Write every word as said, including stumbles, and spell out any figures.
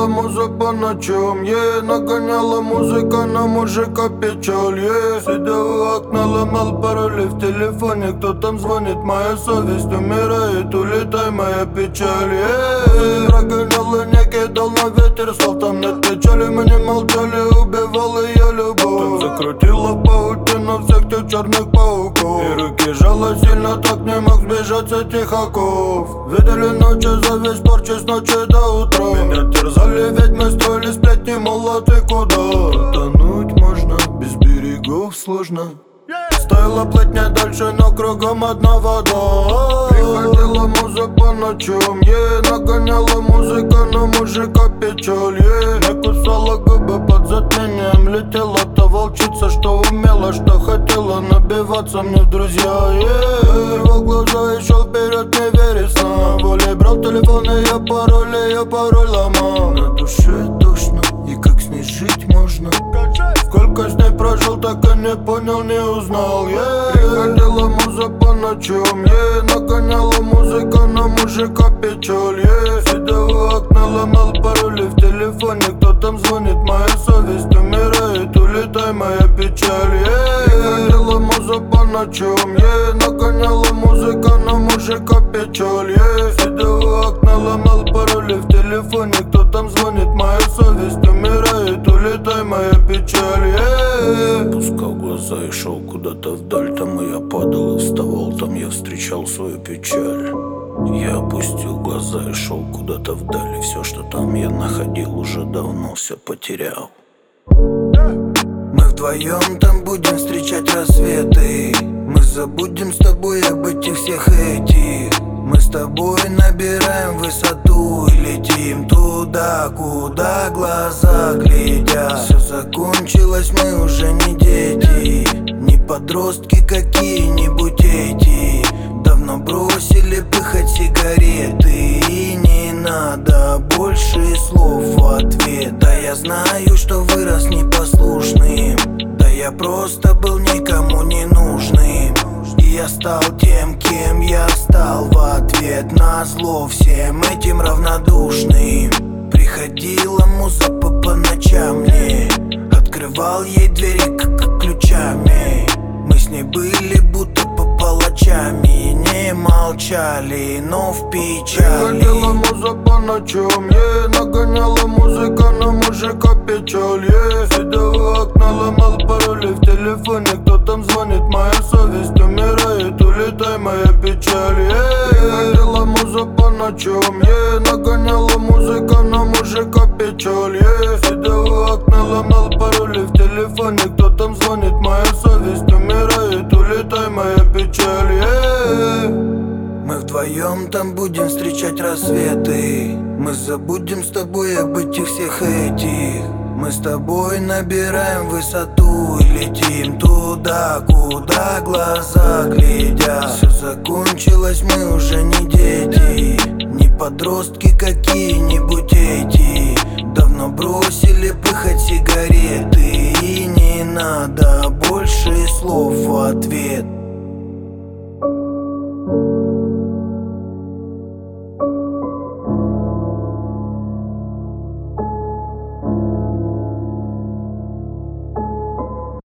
Приходила муза по ночам, е нагоняла музыка на мужика печаль, е сидел у окна, ломал пароли в телефоне. Кто там звонит, моя совесть умирает, улетай моя печаль, е прогонял и не кидал на ветер слов. Там нет печали, мы не молчали, убивал ее любовь. Там закрутила паутину всех тех черных пауков, и руки жало сильно, так не мог сбежать с этих оков. Видели ночи за весь порчи с ночи до утра. Меня терзали, ведь мы строили сплетни, мол, а ты куда? Тонуть можно, без берегов сложно. Стоило плыть не дальше, но кругом одна вода. Приходила муза по ночам, е нагоняла музыка на мужика печаль, е не кусала губы под затмением. Летела та волчица, что умела, что хотела набиваться мне в друзья, е рвал глаза и шел вперед, не веря сна. Волей брал телефон, и я пароль, и я пароль ломал. На душе душно, и как с ней жить можно? Сколько с ней прожил, так и не понял, не узнал, yeah. Приходила муза по ночам, yeah. Нагоняла музыка на мужика печаль, yeah. Сидел у окна, ломал пароли в телефоне. Кто там звонит, моя совесть умирает, улетай моя печаль, yeah. Приходила муза по ночам, yeah. Нагоняла музыка на мужика печаль, yeah. Сидел у окна, ломал пароли в телефоне. Кто там звонит, моя совесть умирает, улетай моя печаль, yeah. Пускал глаза и шел куда-то вдаль. Там и я падал и вставал, там я встречал свою печаль. Я опустил глаза и шел куда-то вдаль, и все, что там я находил, уже давно все потерял. Мы вдвоем там будем встречать рассветы. Мы забудем с тобой об этих всех этих. Мы с тобой набираем высоту и летим туда, куда глаза глядят. Все закончилось, мы уже не дети, не подростки какие-нибудь эти. Давно бросили пыхать сигареты, и не надо больше слов в ответ. Да я знаю, что вырос непослушным, да я просто был никому не нужным. И я стал тем, кем я стал, в ответ на зло всем этим равнодушным. Приходила муза по, по ночам мне, открывал ей двери как ключами. Мы с ней были будто по палачами, не молчали, но в печали. Приходила муза по ночам, е нагоняла музыка на мужика печаль, е сидел у окна, ломал пароли в телефоне. Кто там звонит, моя совесть умирает, улетай моя печаль, е приходила муза по ночам, е нагоняла музыка на мужика печаль, е сидел у окна, ломал пароли в телефоне. Кто там звонит, моя совесть умирает, улетай моя печаль, е Мы вдвоем там будем встречать рассветы. Мы забудем с тобой об этих всех этих. Мы с тобой набираем высоту и летим туда, куда глаза глядят. Все закончилось, мы уже не дети, не подростки какие-нибудь эти. Давно бросили пыхать сигареты, и не надо больше слов в ответ.